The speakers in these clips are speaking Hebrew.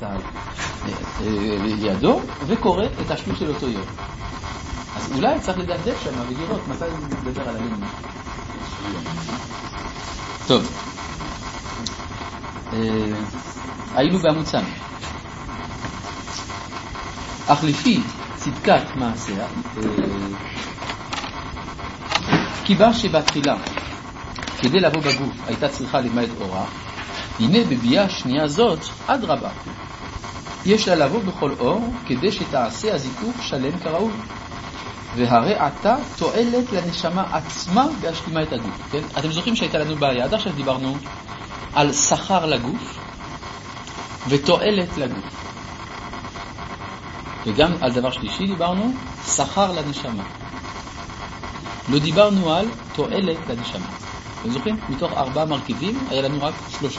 לידו וקורא את השלוש של אותו יום. אז אולי צריך לדקדק שם ולראות מתי נדבר על הלימוד. טוב, היינו בעמוד ס'. אך לפי צדקת מעשיה, קיבה שבתחילה כדי לבוא בגוף הייתה צריכה למעט אורה, הנה בביאה שנייה זאת עד רבה יש לה לבוא בכל אור כדי שתעשה הזיקוף שלם כראוי, והרי עתה תועלת לנשמה עצמה בהשלימה את הגוף. כן? אתם זוכרים שהייתה לנו בעיה, עד עכשיו דיברנו על שכר לגוף ותועלת לגוף, וגם על דבר שלישי דיברנו שכר לנשמה, לא דיברנו על תועלת לנשמה. אתם זוכרים? מתוך 4 מרכיבים היה לנו רק 3.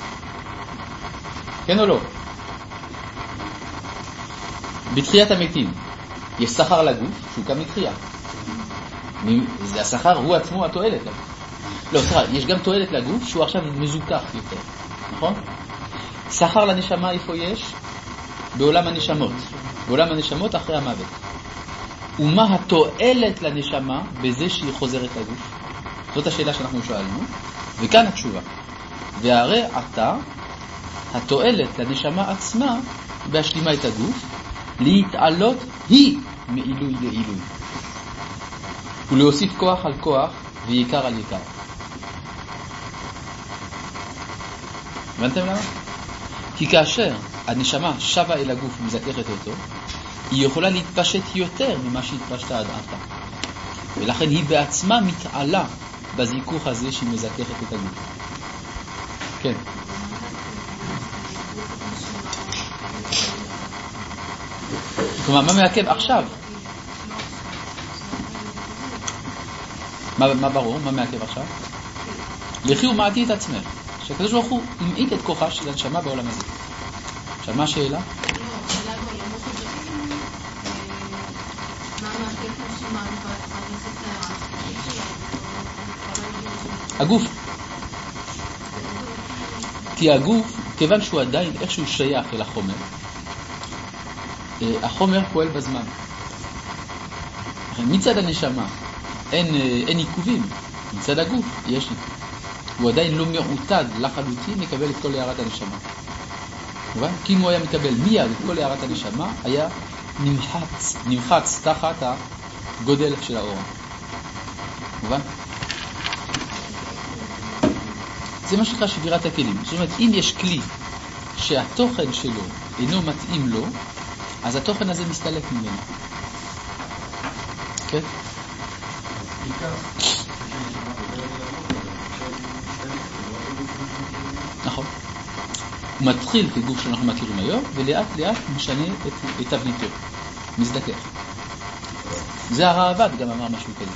כן או לא? בתחיית המתים יש שכר לגוף שהוא קם מתחייה, זה השכר הוא עצמו התועלת לגוף. לא, סליחה, יש גם תועלת לגוף שהוא עכשיו מזוכח יותר, נכון? שכר לנשמה איפה יש? בעולם הנשמות, בעולם הנשמות אחרי המוות. ומה התועלת לנשמה בזה שהיא חוזרת לגוף? זאת השאלה שאנחנו שואלנו, וכאן התשובה. והרי עתה התועלת לנשמה עצמה בהשלימה את הגוף, להתעלות היא מעילוי לעילוי, ולהוסיף כוח על כוח ויקר על יקר. הבנתם למה? כי כאשר הנשמה שווה אל הגוף ומזככת אותו, היא יכולה להתפשט יותר ממה שהתפשטה עד עתה, ולכן היא בעצמה מתעלה בזיכוך הזה שהיא מזככת את הגוף. כן. כלומר, מה מעכב עכשיו? מה ברור? מה מעכב עכשיו? לכי ומעטי את עצמך, שהקדוש ברוך הוא המעיט את כוחה של הנשמה בעולם הזה. עכשיו, מה השאלה? הגוף. כי הגוף, כיוון שהוא עדיין איכשהו שייך אל החומר, החומר פועל בזמן. מצד הנשמה אין עיכובים, מצד הגוף יש עיכוב. הוא עדיין לא מעוטד לחלוטין לקבל את כל הערת הנשמה. כי אם הוא היה מקבל מיד את כל הערת הנשמה, היה נמחץ תחת הגודל של האור. מובן? זה מה שנקרא שבירת הכלים. זאת אומרת, אם יש כלי שהתוכן שלו אינו מתאים לו, אז התוכן הזה מסתלק ממנו. כן? נכון. הוא מתחיל כגוף שאנחנו מכירים היום, ולאט לאט משנה את תבניתו. מזדכך. זה הרעב"ד גם אמר משהו כזה.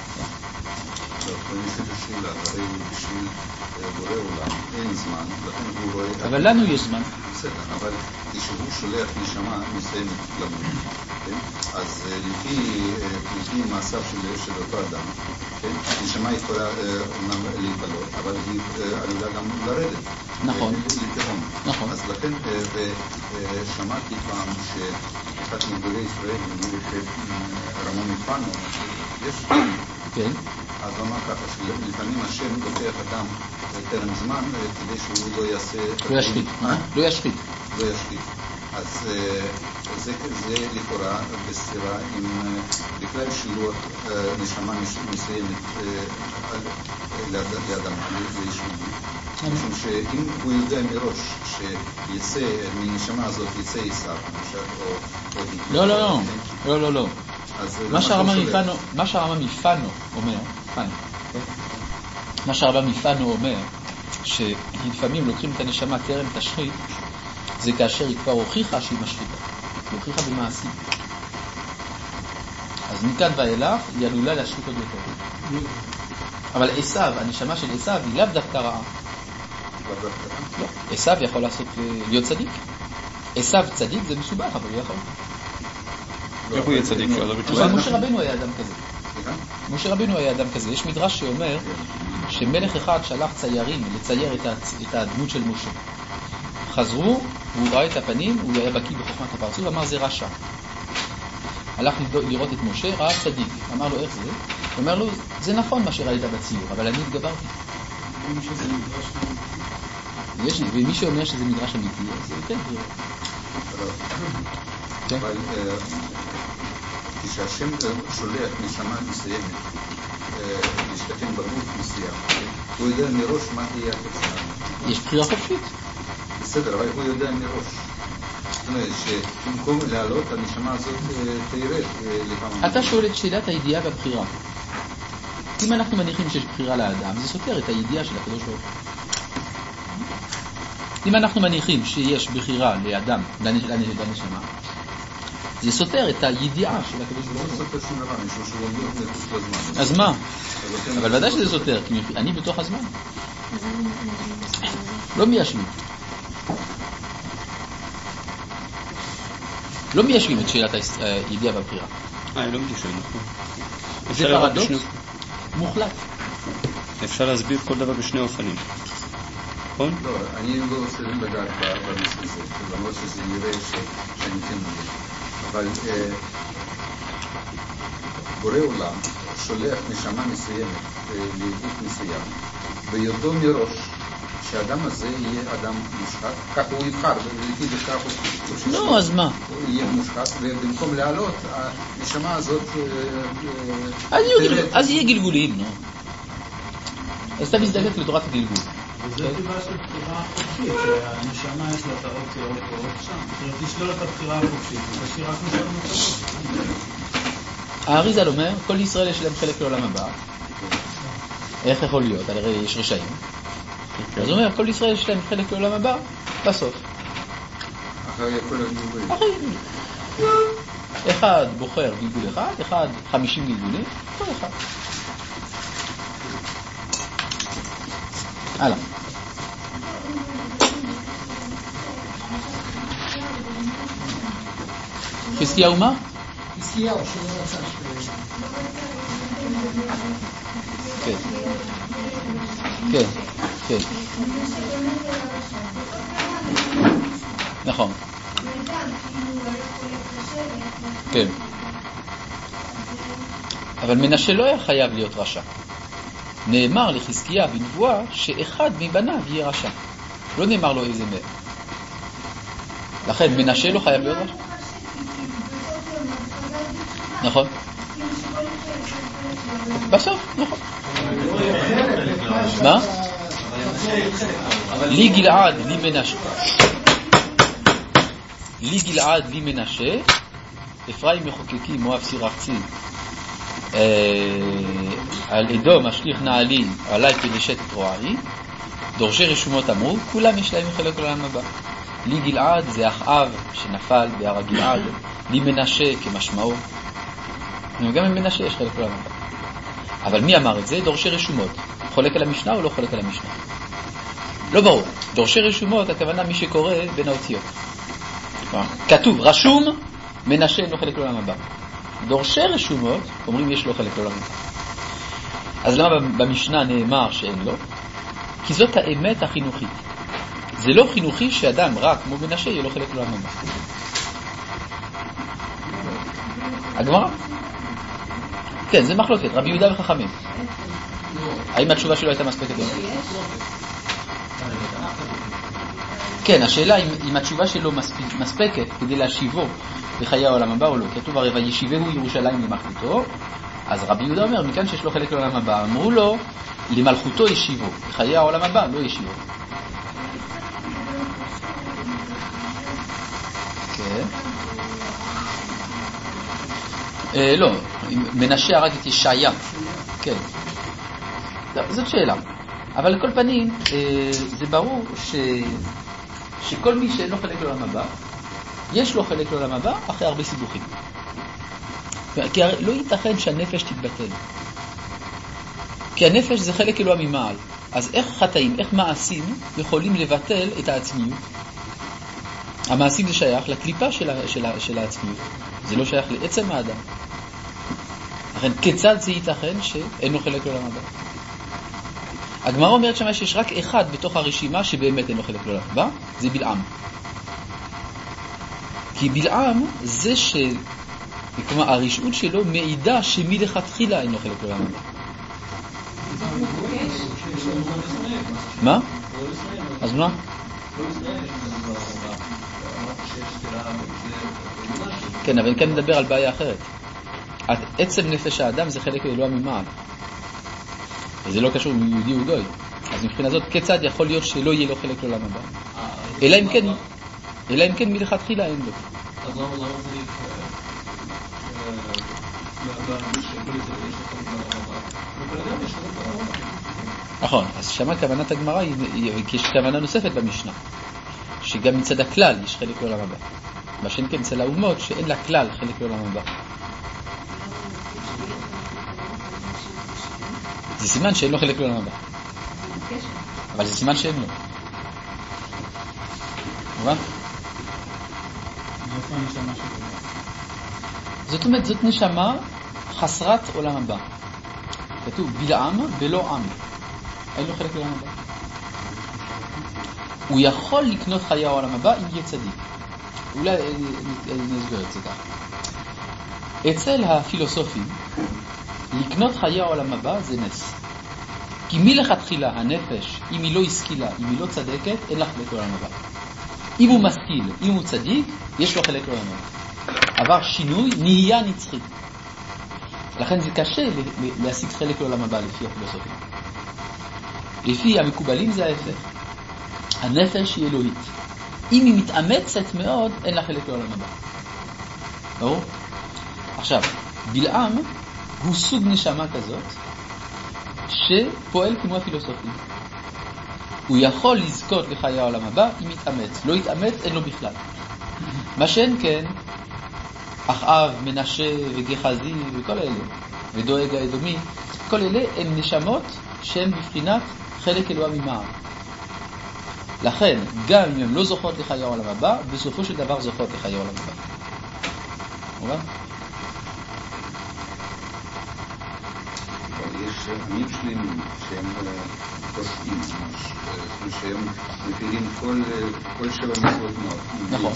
בשביל בורא עולם אין זמן, לכן הוא רואה... אבל לנו יש זמן. בסדר, אבל כשהוא שולח נשמה מסיימת למות, אז לפי מעשיו של אותו אדם, נשמה יכולה אומנם להתעלות, אבל היא עלולה גם לרדת. נכון. לתהום. נכון. אז לכן, ושמעתי פעם שאחד מגדולי ישראל, נגיד רמון מפנו, יש... כן. אז הוא אמר ככה, שלפעמים השם לוקח אדם טרם זמן כדי שהוא לא יעשה... לא ישחית. לא ישחית. לא ישחית. אז זה לכאורה בסתירה עם בכלל שלא נשמה מסוימת לאדם, לישובי. משום שאם הוא יודע מראש שיצא, מנשמה הזאת יצא עשיו, למשל, או... לא. מה שהרמב"ם מפנו אומר, שלפעמים לוקחים את הנשמה טרם תשחית, זה כאשר היא כבר הוכיחה שהיא משחיתה, היא הוכיחה במעשים. אז מכאן ואילך היא עלולה להשחית עוד יותר. אבל עשיו, הנשמה של עשיו היא לאו דווקא רעה. לא, עשיו יכול להיות צדיק. עשיו צדיק זה מסובך, אבל הוא יכול. איך הוא יהיה צדיק? משה רבנו היה אדם כזה. משה רבנו היה אדם כזה. יש מדרש שאומר שמלך אחד שלח ציירים לצייר את הדמות של משה. חזרו והוא ראה את הפנים, הוא היה בקיא בחוכמת הפרצוף, אמר זה רשע. הלך לראות את משה, ראה צדיק. אמר לו איך זה? הוא אומר לו, זה נכון מה שראית בציור, אבל אני התגברתי. ומי שאומר שזה מדרש אמיתי, אז כן. אבל כשהשם שולח נשמה מסוימת להשתכן בגוף מסוים, הוא יודע מראש מה תהיה התוצאה. יש בחירה חופשית. בסדר, אבל הוא יודע מראש. זאת אומרת שבמקום לעלות הנשמה הזאת תירד לפעמים. אתה שואל את שאלת הידיעה והבחירה. אם אנחנו מניחים שיש בחירה לאדם, זה סותר את הידיעה של הקדוש ברוך הוא. אם אנחנו מניחים שיש בחירה לאדם, לנשמה, זה סותר את הידיעה של הקדוש ברוך הוא. זה סותר שום דבר, משהו שהוא אומר מחוץ לזמן. אז מה? אבל ודאי שזה סותר, כי אני בתוך הזמן. לא מיישבים. לא מיישבים את שאלת הידיעה והבחירה. לא מיישבים, נכון. זה פרדוקס מוחלט. אפשר להסביר כל דבר בשני אופנים. נכון? לא, אני לא רוצה לגעת בנושא הזה, למרות שזה נראה שאני כן מבין. אבל בורא עולם שולח נשמה מסוימת לגוף מסוים, ויודע מראש שהאדם הזה יהיה אדם מושחת, כך הוא יבחר, ולפי זה כך הוא... לא, אז מה? הוא יהיה מושחת, ובמקום לעלות, הנשמה הזאת... אז יהיה גלגולים, נו. אז אתה מזדקק לתורת הגלגול. וזה טיבה של בחירה חופשית, שהנשמה יש לה את האופציה עוד פה עוד שם. זאת אומרת, לשלול את הבחירה החופשית, ותשאיר רק נשאר מוצאות. האריז"ל אומר, כל ישראל יש להם חלק לעולם הבא. איך יכול להיות? הרי יש רשעים. אז הוא אומר, כל ישראל יש להם חלק לעולם הבא, בסוף. אחרי כל הגלגולים. אחד בוחר גלגול אחד 50 גלגולים, כל אחד. הלאה. חזקיהו מה? חזקיהו שלא רצה כן. כן, כן. נכון. כן. אבל מנשה לא היה חייב להיות רשע. נאמר לחזקיה בנבואה שאחד מבניו יהיה רשע. לא נאמר לו איזה מהם. לכן מנשה לא חייב להיות רשע. נכון. בסוף, נכון. מה? לי גלעד, לי מנשה. לי גלעד, לי מנשה. אפרים מחוקקים, מואב סירחצי. על אדום השליך נעלי עלי פלשת את רועי. דורשי רשומות אמרו כולם יש להם חלק לעולם הבא. לי גלעד זה אחאב שנפל בהר הגלעד. לי מנשה כמשמעו. גם עם מנשה יש חלק לעולם הבא. אבל מי אמר את זה? דורשי רשומות. חולק על המשנה או לא חולק על המשנה? לא ברור. דורשי רשומות הכוונה מי שקורא בין האותיות. כתוב רשום מנשה אין לו חלק לעולם הבא. דורשי רשומות אומרים יש לו חלק לעולם הבא. אז למה במשנה נאמר שאין לו? כי זאת האמת החינוכית. זה לא חינוכי שאדם רק כמו מנשה יהיה לו חלק לעולם הבא. הגמרא? כן, זה מחלוקת, רבי יהודה וחכמים. האם התשובה שלו הייתה מספקת? כן, השאלה אם התשובה שלו מספקת כדי להשיבו בחיי העולם הבא או לא. כתוב הרי וישיבהו ירושלים למלכותו. אז רבי יהודה אומר, מכאן שיש לו חלק לעולם הבא, אמרו לו, למלכותו ישיבו, בחיי העולם הבא לא ישיבו. כן. לא, מנשה הרג את ישעיה. כן. זאת שאלה. אבל לכל פנים, זה ברור שכל מי שאין לו חלק לעולם הבא, יש לו חלק לעולם הבא אחרי הרבה סיבוכים. כי לא ייתכן שהנפש תתבטל. כי הנפש זה חלק אלוה ממעל. אז איך חטאים, איך מעשים יכולים לבטל את העצמיות? המעשים זה שייך לקליפה של העצמיות. זה לא שייך לעצם האדם. לכן, כיצד זה ייתכן שאין לו חלק לעולם הבא? הגמרא אומרת שמה שיש רק אחד בתוך הרשימה שבאמת אין לו חלק לעולם הבא, זה בלעם. כי בלעם זה כלומר הרשעות שלו מעידה שמלכתחילה אין לו חלק לעולם הבא. מה? אז מה? כן, אבל כאן נדבר על בעיה אחרת. עצם נפש האדם זה חלק אלוה ממעל. וזה לא קשור אם יהודי או גוי. אז מבחינה זאת, כיצד יכול להיות שלא יהיה לו חלק לעולם הבא? אלא אם כן מלכתחילה אין לו. אז למה צריך נכון, אז שמה כוונת הגמרא יש כוונה נוספת במשנה, שגם מצד הכלל יש חלק לעולם הבא. מה שאין כן אצל האומות שאין לה כלל חלק לעולם הבא. זה סימן שאין לו חלק לעולם הבא. אבל זה סימן שאין לו. מובן? זאת אומרת, זאת נשמה חסרת עולם הבא. כתוב בלעם ולא עם. אין לו חלק לעולם הבא. הוא יכול לקנות חיי העולם הבא אם יהיה צדיק. אולי נסגר את זה ככה. אצל הפילוסופים, לקנות חיי העולם הבא זה נס. כי מלכתחילה הנפש, אם היא לא השכילה, אם היא לא צדקת, אין לה חלק לעולם הבא. אם הוא משכיל, אם הוא צדיק, יש לו חלק לעולם הבא. עבר שינוי, נהיה נצחי. לכן זה קשה להשיג חלק לעולם הבא לפי הפילוסופים. לפי המקובלים זה ההפך. הנפש היא אלוהית. אם היא מתאמצת מאוד, אין לה חלק לעולם הבא. ברור? עכשיו, בלעם הוא סוג נשמה כזאת שפועל כמו הפילוסופים. הוא יכול לזכות לחיי העולם הבא אם יתאמץ. לא יתאמץ, אין לו בכלל. מה שאין כן, אחאב, מנשה וגחזי וכל אלה, ודואג האדומי, כל אלה הם נשמות שהן בבחינת חלק אלוה ממעל. לכן, גם אם הן לא זוכות לחיי העולם הבא, בסופו של דבר זוכות לחיי העולם הבא. מובן? יש עמים שלמים שהם פוסקים, שהם מפירים כל 7 מצוות מאוד. נכון.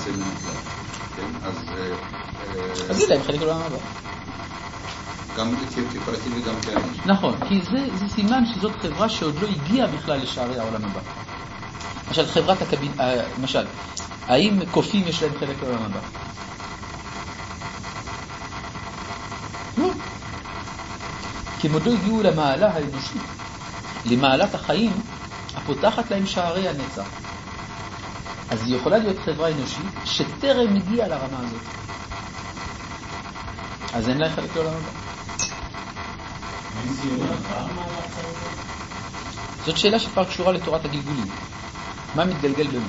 אז זה להם חלק לעולם הבא. גם כפרטי וגם כאנשים. נכון, כי זה סימן שזאת חברה שעוד לא הגיעה בכלל לשערי העולם הבא. למשל, חברת הקבין, למשל, האם קופים יש להם חלק לעולם הבא? לא. כי הם עוד לא הגיעו למעלה האנושית, למעלת החיים, הפותחת להם שערי הנצח. אז היא יכולה להיות חברה אנושית שטרם הגיעה לרמה הזאת. אז אין לה חלק לעולם הבא. זאת שאלה שכבר קשורה לתורת הגלגולים. מה מתגלגל במה?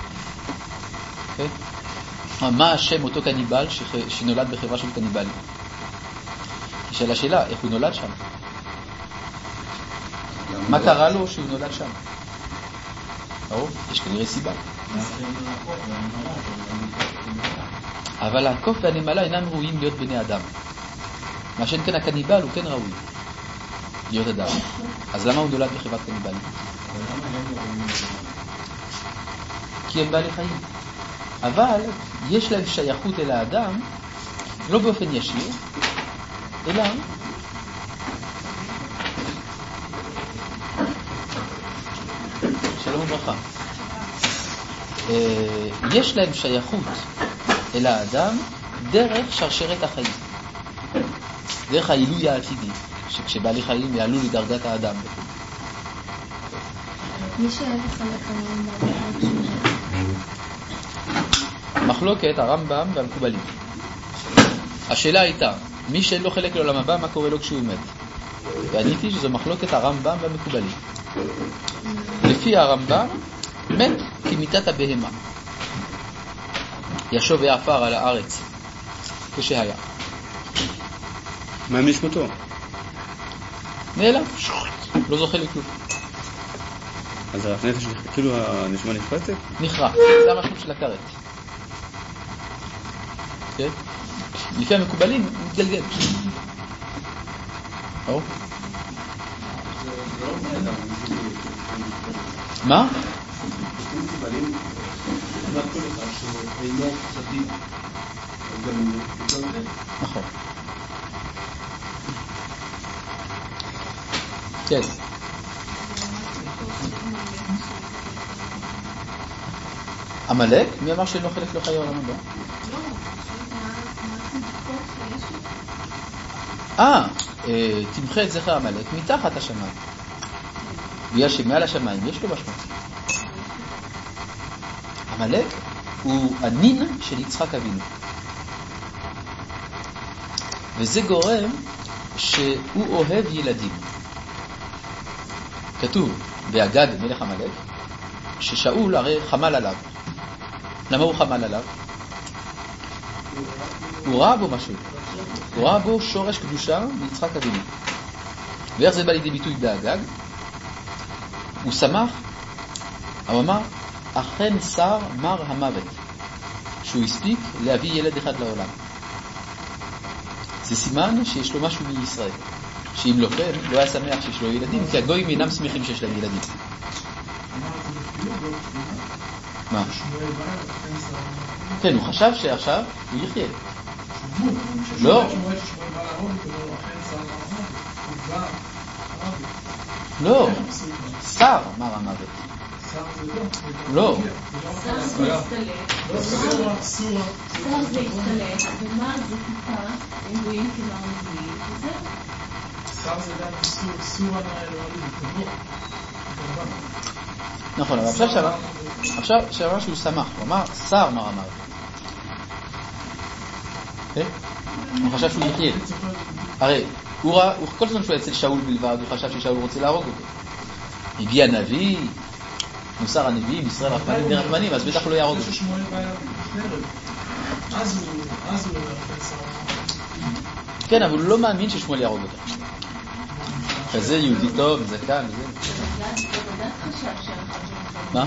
מה השם אותו קניבל שנולד בחברה של קניבלים? שאלה שאלה, איך הוא נולד שם? מה קרה לו שהוא נולד שם? יש כנראה סיבה. אבל הקוף והנמלה אינם ראויים להיות בני אדם. מה שאין כן הקניבל הוא כן ראוי להיות אדם. אז למה הוא נולד בחברת קניבלים? כי הם בעלי חיים. אבל יש להם שייכות אל האדם לא באופן ישיר, אלא שלום וברכה. יש להם שייכות אל האדם דרך שרשרת החיים, דרך העילוי העתידי, שכשבעלי חיים יעלו לדרגת האדם. מי שאין לך לקראים בעלי מחלוקת הרמב"ם והמקובלים. השאלה הייתה, מי שאין לו חלק לעולם הבא, מה קורה לו כשהוא מת? ועניתי שזו מחלוקת הרמב"ם והמקובלים. לפי הרמב"ם, מת כמיתת הבהמה. ישוב ועפר על הארץ כשהיה. מה נשמתו? נעלם, לא זוכה לכלום. אז הנפש, כאילו הנשמה נפרצת? נחרא, זה המשמעות של הכרת. כן? לפי המקובלים, מתגלגל. מה? מבחינת כל אחד שאינו צדיק, גם זה. נכון. כן. עמלק? מי אמר שאינו חלק לא חיי העולם הבא? תמחה את זכר עמלק מתחת השמיים. בגלל שמעל השמיים יש לו משמעות. עמלק הוא הנין של יצחק אבינו. וזה גורם שהוא אוהב ילדים. כתוב באגג מלך עמלק ששאול הרי חמל עליו. למה הוא חמל עליו? הוא ראה בו משהו. הוא ראה בו שורש קדושה מיצחק אבינו. ואיך זה בא לידי ביטוי באגג? הוא שמח, הוא אמר, אכן שר מר המוות, שהוא הספיק להביא ילד אחד לעולם. זה סימן שיש לו משהו מישראל, שאם לא כן, לא היה שמח שיש לו ילדים, כי הגויים אינם שמחים שיש להם ילדים. מה? כן, הוא חשב שעכשיו הוא יחיה. לא. לא. שר מר המוות. לא. שר זה הסתלק, ומר זה טיפה, הם רואים כמר נביאים, וזהו. שר זה גם סור הנאלוהים, כמוך. נכון, אבל עכשיו שאמר שהוא שמח, הוא אמר שר מר המוות. הוא חשב שהוא יחיה. הרי הוא כל הזמן שהוא אצל שאול בלבד, הוא חשב ששאול רוצה להרוג אותו. הגיע נביא, מוסר הנביאים, ישראל רחמנים ורחמנים, אז בטח לא יהרוג אותו. אז הוא אומר שר. כן, אבל הוא לא מאמין ששמואל יהרוג אותו. כזה יהודי טוב, זקן, וזה. בגלל חשב שהרחב מה?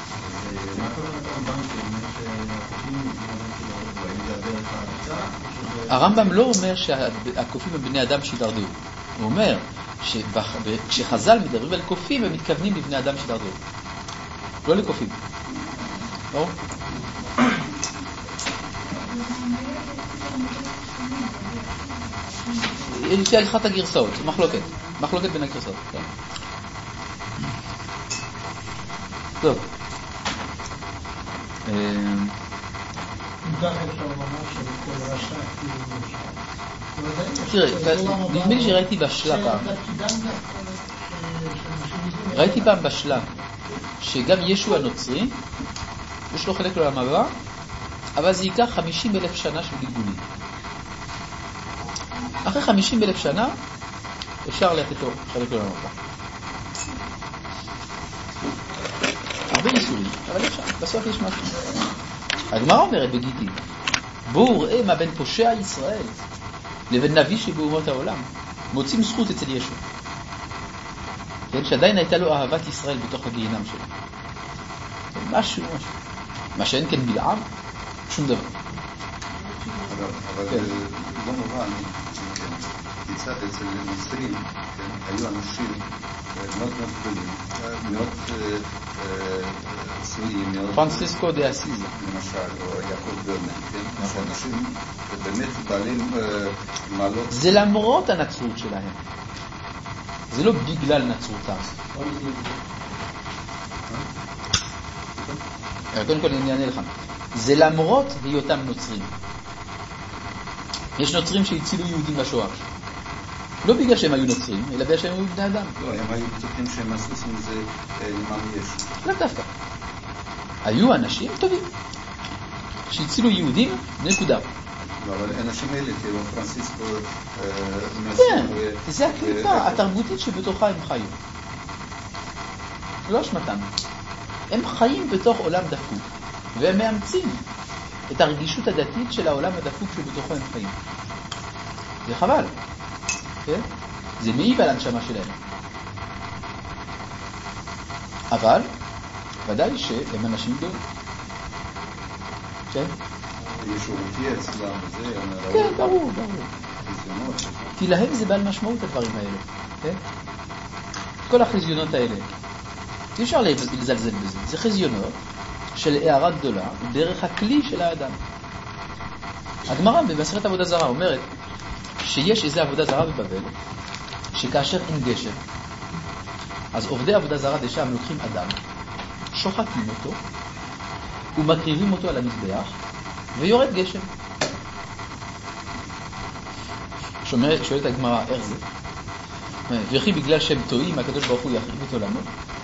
הרמב"ם לא אומר שהקופים הם בני אדם שהתדרדרו. הוא אומר שכשחז"ל מדברים על קופים הם מתכוונים לבני אדם שהתדרדרו. לא לקופים. לא? לפי הלכת הגרסאות, מחלוקת בין הגרסאות. כן. טוב. תראה, נדמה לי שראיתי בשלה פעם. ראיתי פעם בשלה שגם ישו הנוצרי יש לו חלק לעולם הבא, אבל זה ייקח 50,000 שנה של גלגולים. אחרי 50,000 שנה אפשר לתת לו חלק לעולם הבא. הרבה ניסויים, אבל אפשר, בסוף יש משהו. הגמרא אומרת בגיטין, בואו ראה מה בין פושע ישראל לבין נביא שבאומות העולם מוצאים זכות אצל ישו, כן, שעדיין הייתה לו אהבת ישראל בתוך הגיהינם שלו. משהו מה שאין כן בלעם, שום דבר. אבל לא מובן, אצל נוצרים היו אנשים מאוד גדולים, מאוד צבועים, מאוד... פרנסיסקו דה אסיז למשל, או יעקב ברמן, שאנשים באמת בעלים מעלות... זה למרות הנצרות שלהם, זה לא בגלל נצרותם. קודם כל אני אענה לך, זה למרות היותם נוצרים. יש נוצרים שהצילו יהודים בשואה, לא בגלל שהם היו נוצרים, אלא בגלל שהם היו בני אדם. לא, הם היו בטוחים שהם עשו מזה למען ישו. לא דווקא. היו אנשים טובים שהצילו יהודים, נקודה. לא, אבל האנשים האלה, כאילו פרנסיסקו... כן, זה הקליפה התרבותית שבתוכה הם חיו. לא אשמתם. הם חיים בתוך עולם דפוק, והם מאמצים את הרגישות הדתית של העולם הדפוק שבתוכו הם חיים. זה חבל. כן? זה מעיב על הנשמה שלהם. אבל ודאי שהם אנשים גדולים. כן? ישו הופיע אצלם וזה... כן, ברור. כי להם זה בעל משמעות הדברים האלה. כן? כל החזיונות האלה. אי אפשר לזלזל בזה. זה חזיונות של הערה גדולה הוא דרך הכלי של האדם. הגמרא במסכת עבודה זרה אומרת שיש איזו עבודה זרה בבבל, שכאשר אין גשם, אז עובדי עבודה זרה דשם לוקחים אדם, שוחטים אותו, ומקריבים אותו על המזבח, ויורד גשם. שואלת הגמרא, איך זה? וכי בגלל שהם טועים, הקדוש ברוך הוא יחריב את עולמו?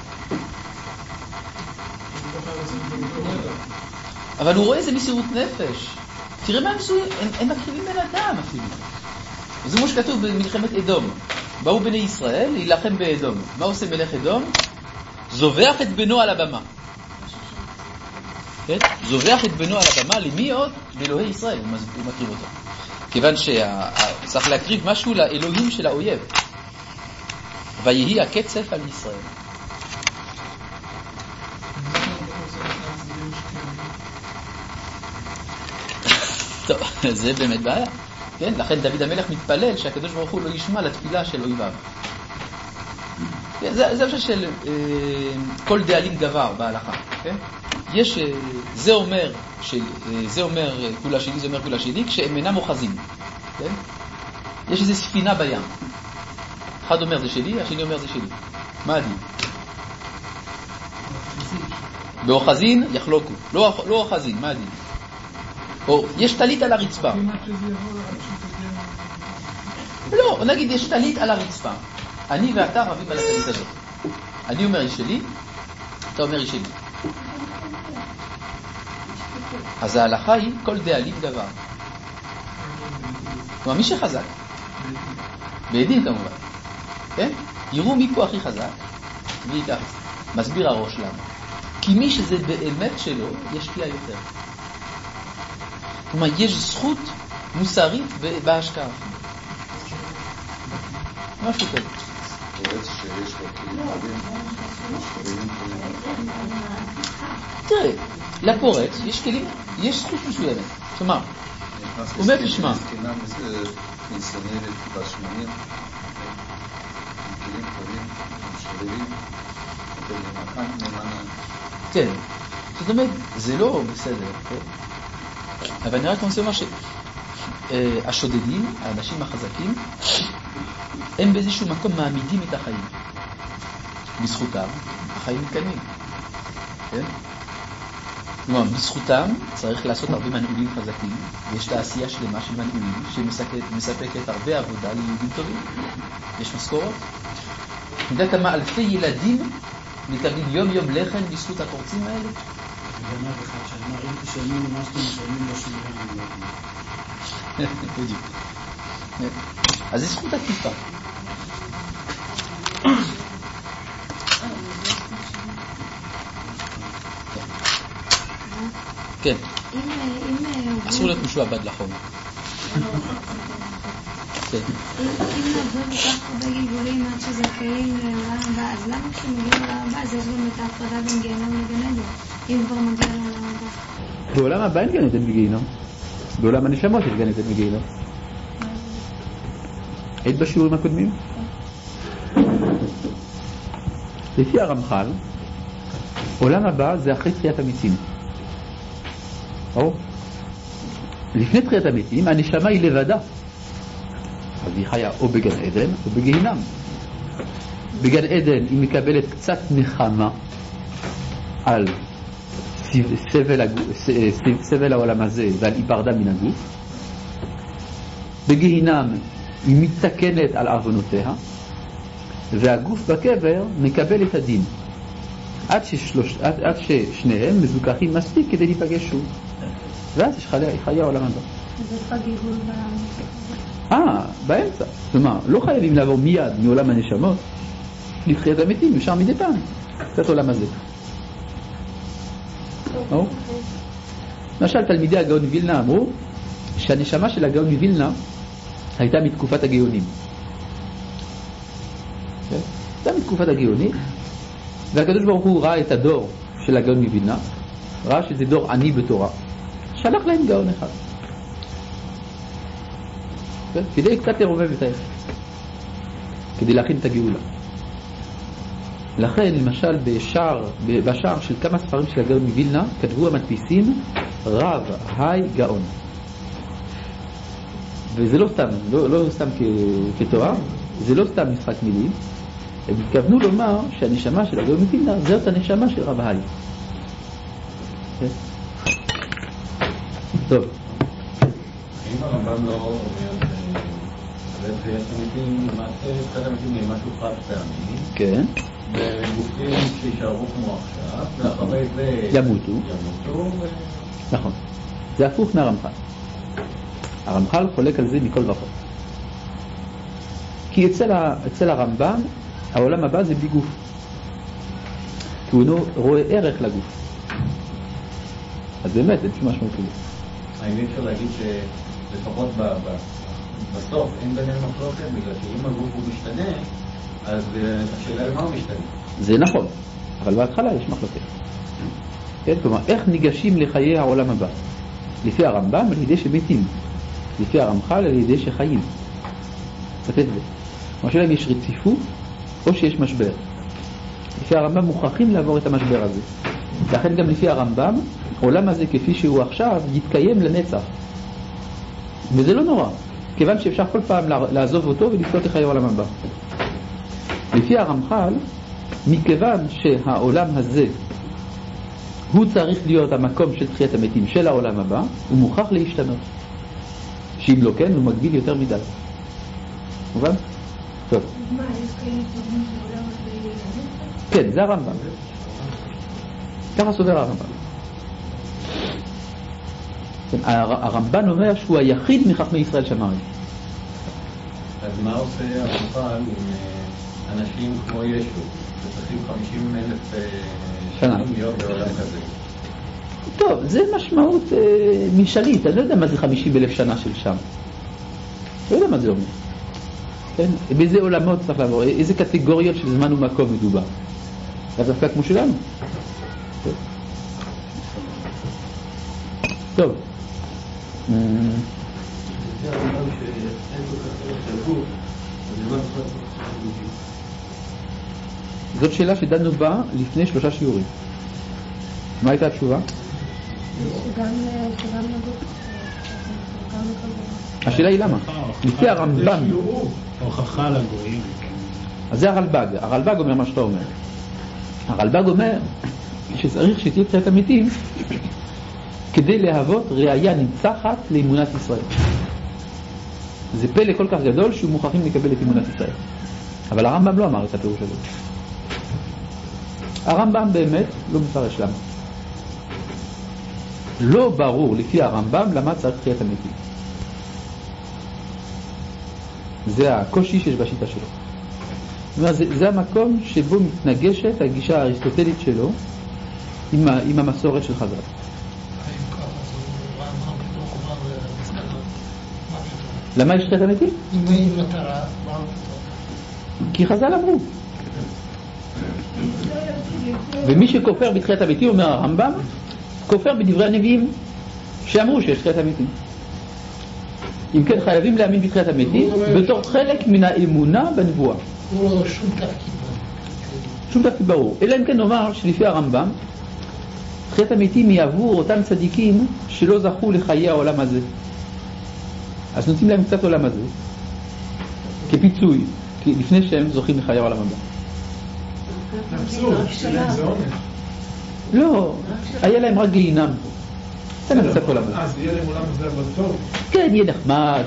אבל הוא רואה איזה מסירות נפש. תראה מה הם עשו, הם מקריבים בן אדם אפילו. זה כמו שכתוב במלחמת אדום. באו בני ישראל להילחם באדום. מה עושה מלך אדום? זובח את בנו על הבמה. כן? זובח את בנו על הבמה, למי עוד? לאלוהי ישראל, הוא מקריב אותו. כיוון שצריך להקריב משהו לאלוהים של האויב. ויהי הקצף על ישראל. טוב, זה באמת בעיה. כן? לכן דוד המלך מתפלל שהקדוש ברוך הוא לא ישמע לתפילה של אויביו. כן? זה משהו של כל דאלים גבר בהלכה. כן? יש, זה אומר כולה שלי, זה אומר כולה שלי, כשהם אינם אוחזים. כן? יש איזו ספינה בים. אחד אומר זה שלי, השני אומר זה שלי. מה עדיף? באוחזין יחלוקו. לא אוחזין, מה עדיף? או יש טלית על הרצפה. לא, נגיד יש טלית על הרצפה. אני ואתה רבים על הטלית הזאת. אני אומר היא שלי, אתה אומר היא שלי. אז ההלכה היא כל דאלים גבר. כלומר מי שחזק, בעדין כמובן, כן? יראו מי פה הכי חזק, ויקח. מסביר הראש למה. כי מי שזה באמת שלו, ישקיע יותר. כלומר, יש זכות מוסרית בהשקעה. משהו כזה. פורץ שיש לו כלים רבים, תראה, לפורץ יש כלים, יש זכות מסוימת. כלומר, הוא אומר תשמע. זקנה פנסיונרית בשמונים, כלים טובים, שרירים, כן, זאת אומרת, זה לא בסדר, אבל אני רק רוצה לומר שהשודדים, האנשים החזקים, הם באיזשהו מקום מעמידים את החיים. בזכותם, החיים מתקיימים. כן? כלומר, בזכותם צריך לעשות הרבה מנעולים חזקים, ויש תעשייה שלמה של מנעולים שמספקת הרבה עבודה ליהודים טובים. יש משכורות. אתה יודע כמה אלפי ילדים מקבלים יום יום לחם בזכות הקורצים האלה? זה אומר אחד שאמר, אם תשלמים מה שאתם משלמים בשמירה. בדיוק. אז זה זכות עקיפה. כן. אסור להיות משועבד לחומר. כן. אם נעבור בכך הרבה גלגולים עד שזכאים לעולם הבא, אז למה כשמגיעים לעולם הבא אז יש גם את ההפרדה בין גיהנום לגן עדן, אם כבר מגיע לעולם הבא? בעולם הבא אין גן עדן וגיהנום. בעולם הנשמות יש גן עדן וגיהנום. היית בשיעורים הקודמים? לפי הרמח"ל, עולם הבא זה אחרי תחיית המתים. לפני תחיית המתים, הנשמה היא לבדה. אז היא חיה או בגן עדן או בגיהנם. בגן עדן היא מקבלת קצת נחמה על סבל העולם הזה ועל היפרדה מן הגוף. בגיהנם היא מתתקנת על עוונותיה, והגוף בקבר מקבל את הדין עד ששניהם מזוכחים מספיק כדי להיפגש שוב, ואז יש חיה עולם הבא. זה בגיגול באמצע. כלומר, לא חייבים לעבור מיד מעולם הנשמות לתחיית המתים, אפשר מדי פעם קצת עולם הזה. למשל תלמידי הגאון מווילנה אמרו שהנשמה של הגאון מווילנה הייתה מתקופת הגאונים. הייתה מתקופת הגאונים, והקדוש ברוך הוא ראה את הדור של הגאון מווילנה, ראה שזה דור עני בתורה, שלח להם גאון אחד כדי קצת לרומם את היחד, כדי להכין את הגאולה. לכן למשל בשער של כמה ספרים של הגאון מווילנה כתבו המדפיסים רב היי גאון, וזה לא סתם, לא סתם כתואר, זה לא סתם משחק מילים. הם התכוונו לומר שהנשמה של הגאון מווילנה זאת הנשמה של רב היי. טוב, אם הרמב"ם לא אומר ותחיית המתים, למעשה תחיית המתים היא משהו חד פעמי, כן, וגופים שישארו כמו עכשיו, ואחרי זה ימותו. נכון, זה הפוך מהרמח"ל. הרמח"ל חולק על זה מכל וכל, כי אצל הרמב"ם העולם הבא זה בלי גוף, כי הוא רואה ערך לגוף, אז באמת אין שום משמעות לזה. האם אפשר להגיד שלפחות בסוף אין ביניהם מחלוקת, בגלל שאם הגוף הוא משתנה, אז השאלה למה הוא משתנה? זה נכון, אבל בהתחלה יש מחלוקת. כן, כלומר, איך ניגשים לחיי העולם הבא? לפי הרמב"ם על ידי שמתים, לפי הרמח"ל על ידי שחיים. כתב זה. השאלה אם יש רציפות או שיש משבר. לפי הרמב"ם מוכרחים לעבור את המשבר הזה. לכן גם לפי הרמב"ם, העולם הזה כפי שהוא עכשיו יתקיים לנצח. וזה לא נורא, כיוון שאפשר כל פעם לעזוב אותו ולזכות לחיי העולם הבא. לפי הרמח"ל, מכיוון שהעולם הזה הוא צריך להיות המקום של תחיית המתים של העולם הבא, הוא מוכרח להשתנות. שאם לא כן, הוא מגביל יותר מדי. מובן? טוב. מה, יש כאלה סוגים של עולם הזה? כן, זה הרמב"ם. ככה סובר הרמב"ם. הרמב"ן אומר שהוא היחיד מחכמי ישראל שמיים. אז מה עושה הרמח"ל עם אנשים כמו ישו, שצריכים 50,000 שנים להיות בעולם כזה? טוב, זה משמעות משאלית. אני לא יודע מה זה 50,000 שנה של שם. לא יודע מה זה אומר. כן? באיזה עולמות צריך לעבור, איזה קטגוריות של זמן ומקום מדובר. זה דווקא כמו שלנו. טוב. זאת שאלה שדנו בה לפני 3 שיעורים. מה הייתה התשובה? השאלה היא למה? לפי הרמב"ם. הוכחה לגויים. אז זה הרלב"ג. הרלב"ג אומר מה שאתה אומר. הרלב"ג אומר שצריך שתהיה תחיית המתים כדי להוות ראיה ניצחת לאמונת ישראל. זה פלא כל כך גדול שהוא מוכרחים לקבל את אמונת ישראל. אבל הרמב"ם לא אמר את הפירוש הזה. הרמב"ם באמת לא מפרש למה. לא ברור לפי הרמב"ם למה צריך תחיית המתים. זה הקושי שיש בשיטה שלו. זה המקום שבו מתנגשת הגישה האריסטוטלית שלו עם המסורת של חז"ל. למה יש תחיית המתים? כי חז"ל אמרו. ומי שכופר בתחיית המתים, אומר הרמב"ם, כופר בדברי הנביאים שאמרו שיש תחיית המתים. אם כן, חייבים להאמין בתחיית המתים בתור חלק מן האמונה בנבואה. לא שום תפקיד. שום תפקיד ברור. אלא אם כן נאמר שלפי הרמב"ם תחיית המתים היא עבור אותם צדיקים שלא זכו לחיי העולם הזה. אז נותנים להם קצת עולם הזה כפיצוי, לפני שהם זוכים לחיי העולם הבא. לא, היה להם רק גיהינם. תן להם קצת עולם הזה. אז יהיה להם עולם הזה בטוב? כן, יהיה נחמד,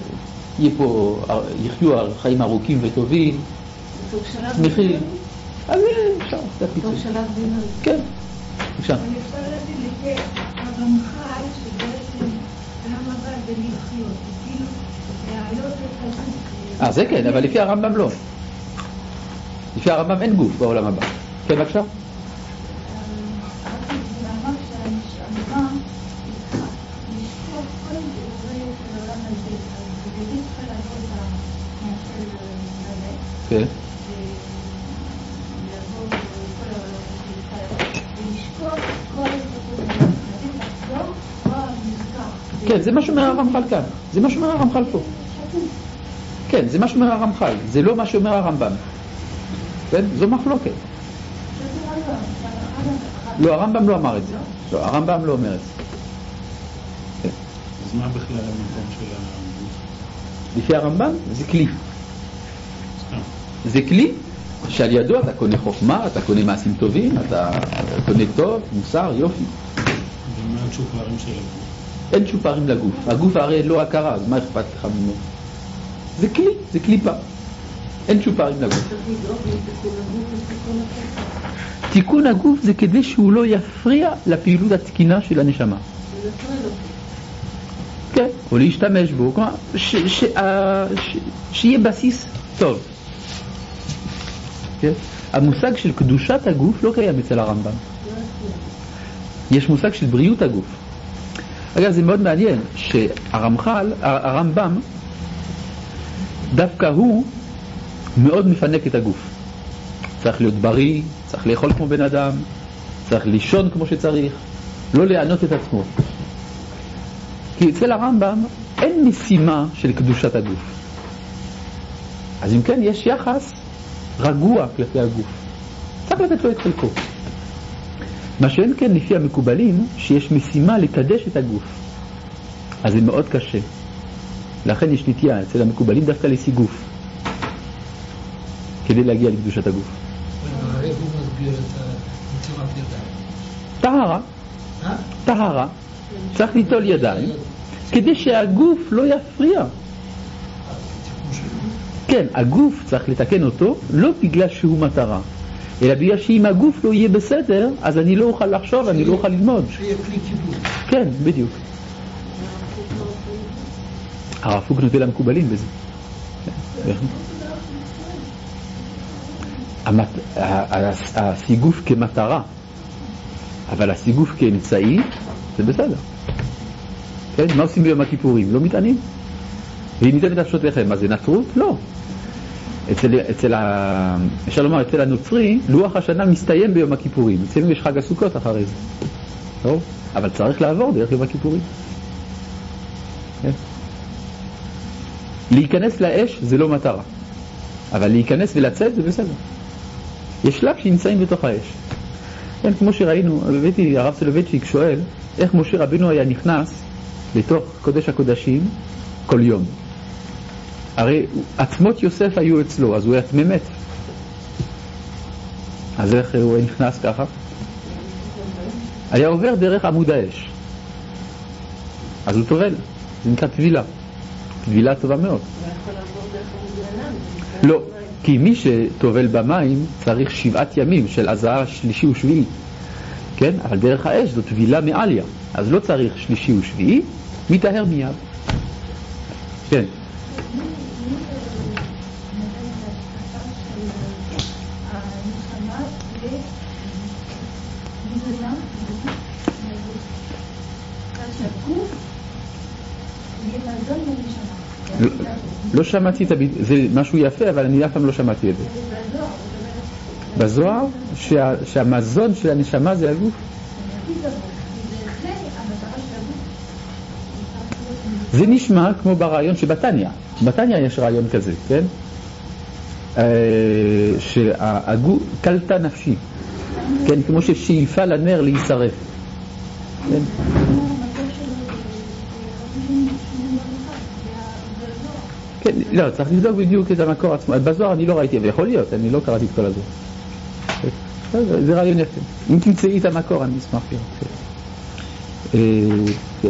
יחיו חיים ארוכים וטובים, שמחים. אז אפשר, זה פיצוי. כן, אפשר. אני רוצה להגיד לפי הרמח"ל שבעצם למה בא בלחיות, כאילו להעלות את הגוף. זה כן, אבל לפי הרמב"ם לא. לפי הרמב"ם אין גוף בעולם הבא. כן, בבקשה? כן. כן, זה מה שאומר הרמח"ל כאן. זה מה שאומר הרמח"ל פה. כן, זה מה שאומר הרמח"ל. זה לא מה שאומר הרמב"ם. כן? זו מחלוקת. לא, הרמב"ם לא אמר את זה. לא, הרמב"ם לא אומר את זה. אז מה בכלל המקום של הגוף? לפי הרמב"ם זה כלי. זה כלי שעל ידו אתה קונה חוכמה, אתה קונה מעשים טובים, אתה קונה טוב, מוסר, יופי. ומה הצ'ופרים של הגוף? אין צ'ופרים לגוף. הגוף הרי לא הכרה, אז מה אכפת לך ממנו? זה כלי, זה קליפה. אין צ'ופרים לגוף. תיקון הגוף זה כדי שהוא לא יפריע לפעילות התקינה של הנשמה. כן, או להשתמש בו, כלומר, שיהיה בסיס טוב. כן? המושג של קדושת הגוף לא קיים אצל הרמב"ם. יש מושג של בריאות הגוף. אגב, זה מאוד מעניין הרמב"ם, דווקא הוא מאוד מפנק את הגוף. צריך להיות בריא, צריך לאכול כמו בן אדם, צריך לישון כמו שצריך, לא לענות את עצמו. כי אצל הרמב"ם אין משימה של קדושת הגוף. אז אם כן, יש יחס רגוע כלפי הגוף. צריך לתת לו את חלקו. מה שאין כן לפי המקובלים, שיש משימה לקדש את הגוף. אז זה מאוד קשה. לכן יש נטייה אצל המקובלים דווקא לסיגוף, כדי להגיע לקדושת הגוף. איך הוא מסביר את נטילת ידיים? טהרה. טהרה. צריך ליטול ידיים, כדי שהגוף לא יפריע. כן, הגוף צריך לתקן אותו, לא בגלל שהוא מטרה, אלא בגלל שאם הגוף לא יהיה בסדר, אז אני לא אוכל לחשוב, אני לא אוכל ללמוד. שיהיה כלי קיבול. כן, בדיוק. הרב קוק נוטה למקובלים בזה. הסיגוף כמטרה, אבל הסיגוף כאמצעי, זה בסדר. כן? מה עושים ביום הכיפורים? לא מתענים. ואם ניתן את נפשותיכם, אז זה נצרות? לא. אפשר לומר, אצל הנוצרי, לוח השנה מסתיים ביום הכיפורים. אצלנו יש חג הסוכות אחרי זה. טוב? אבל צריך לעבור דרך יום הכיפורים. כן? להיכנס לאש זה לא מטרה. אבל להיכנס ולצאת זה בסדר. יש שלב שנמצאים בתוך האש. כן, כמו שראינו, הרב סולובייצ'יק שואל, איך משה רבינו היה נכנס לתוך קודש הקודשים כל יום. הרי עצמות יוסף היו אצלו, אז הוא היה תממת. אז איך הוא נכנס ככה? היה עובר דרך עמוד האש. אז הוא טובל. זה נקרא טבילה. טבילה טובה מאוד. לא, כי מי שטובל במים צריך 7 ימים של הזעה שלישי ושביעי. כן? אבל דרך האש זו טבילה מעליה. אז לא צריך שלישי ושביעי, מתאר מיד. כן. לא שמעתי את זה משהו יפה, אבל אני אף פעם לא שמעתי את זה. בזוהר שהמזון של הנשמה זה הגוף. זה נשמע כמו ברעיון שבתניא. בתניא יש רעיון כזה, כן? שהגוף קלטה נפשי, כן? כמו ששאיפה לנר להישרף, כן? כן, לא, צריך לבדוק בדיוק את המקור עצמו. בזוהר אני לא ראיתי, אבל יכול להיות, אני לא קראתי את כל הזוהר. זה רעיון יפה. אם תמצאי את המקור, אני אשמח לראות. כן.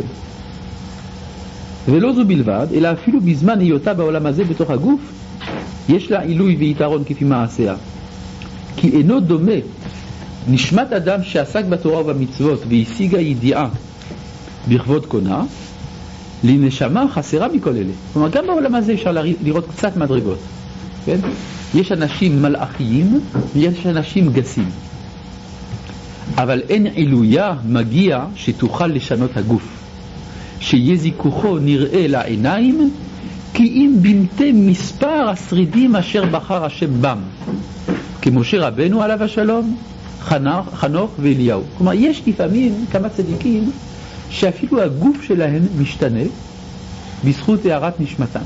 ולא זו בלבד, אלא אפילו בזמן היותה בעולם הזה בתוך הגוף, יש לה עילוי ויתרון כפי מעשיה. כי אינו דומה נשמת אדם שעסק בתורה ובמצוות והשיגה ידיעה בכבוד קונה, לנשמה חסרה מכל אלה. כלומר, גם בעולם הזה אפשר לראות קצת מדרגות. כן? יש אנשים מלאכיים ויש אנשים גסים. אבל אין עילויה מגיע שתוכל לשנות הגוף. שיהיה זיכוכו נראה לעיניים, כי אם במתי מספר השרידים אשר בחר השם בם. כמשה רבנו עליו השלום, חנוך ואליהו. כלומר, יש לפעמים כמה צדיקים שאפילו הגוף שלהם משתנה בזכות הערת נשמתם.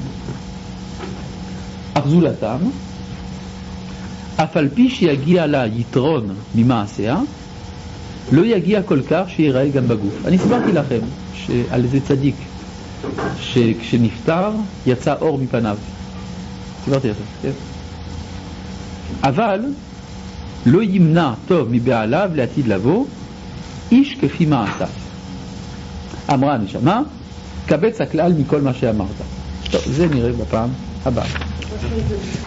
אך זולתם, אף על פי שיגיע לה יתרון ממעשיה, לא יגיע כל כך שיראה גם בגוף. אני הסברתי לכם על איזה צדיק שכשנפטר יצא אור מפניו. הסברתי לכם, כן? אבל לא ימנע טוב מבעליו לעתיד לבוא איש כפי מעשיו. אמרה הנשמה, קבץ הכלל מכל מה שאמרת. טוב, זה נראה בפעם הבאה.